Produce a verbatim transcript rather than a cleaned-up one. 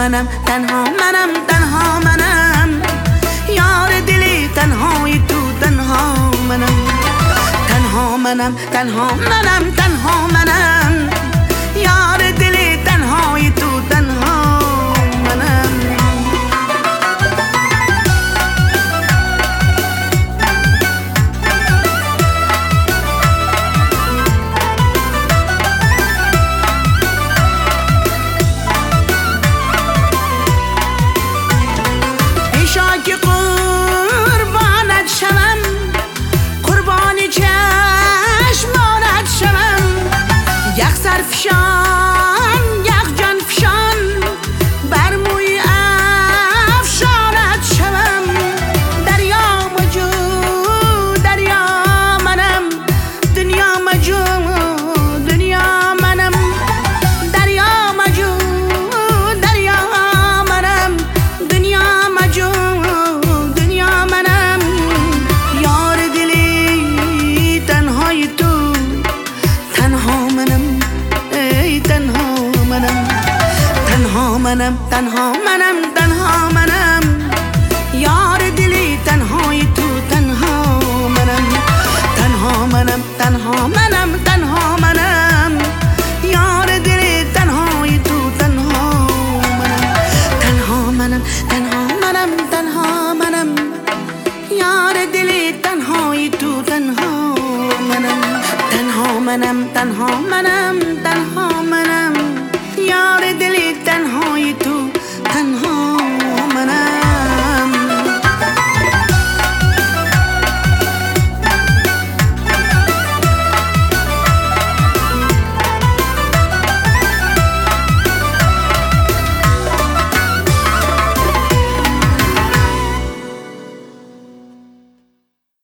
منم، تنها منم، تنها منم، یار دلی تنهای تو، تنها منم، تنها منم، تنها منم، تنها منم، یار دلی تنهای تو، تنها منم. که قربانت شوم، قربان چشمانت شوم، یک سر فشان یک جان فشان، بر موی افشانت شوم. دریا مجو دریا منم، دنیا مجو دنیا منم، دریا مجو دریا منم، دنیا مجو دنیا منم، یار دلی تنهای تو، تنها منم، ای تنها منم، تنها منم، تنها منم، تنها منم، یار دلی تنهای تو، تنها منم، تنها منم، تنها منم، تنها منم، یار دلی تنهای تو، تنها منم، تنها منم، تنها منم، تنها منم، یار دلی تنهای تو، تنها منم، تنها منم، تنها منم، تنها منم، یار دلی